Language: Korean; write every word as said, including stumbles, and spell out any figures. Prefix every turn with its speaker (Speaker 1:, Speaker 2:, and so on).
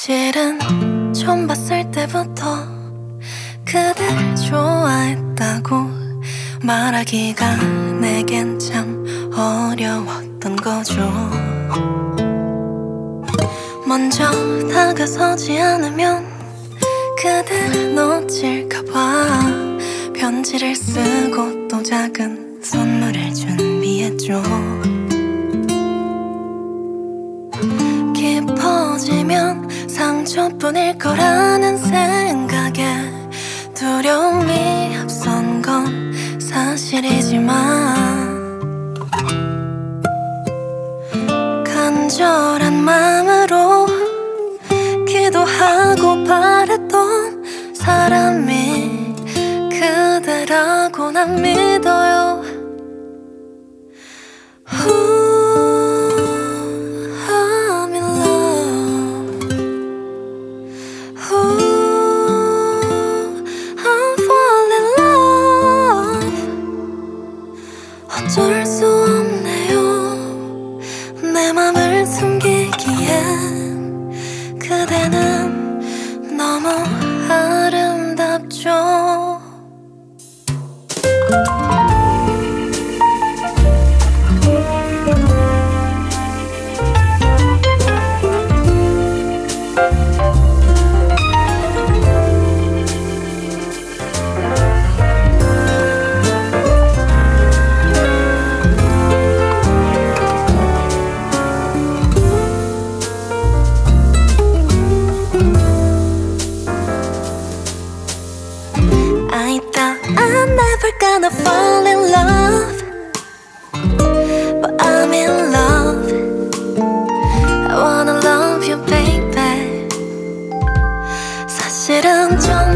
Speaker 1: 실은 처음 봤을 때부터 그댈 좋아했다고 말하기가 내겐 참 어려웠던 거죠. 먼저 다가서지 않으면 그댈 놓칠까봐 편지를 쓰고 또 작은 선물을 준비했죠. 깊어지면 상처뿐일 거라는 생각에 두려움이 앞선 건 사실이지만 간절한 마음으로 기도하고 바랬던 사람이 그대라고 난 믿어요. 어쩔 수 없네요. 내 맘을 숨기기엔 그대는 너무 아름답죠. I thought I'm never gonna fall in love, but I'm in love. I wanna love you, baby. 사실은 좀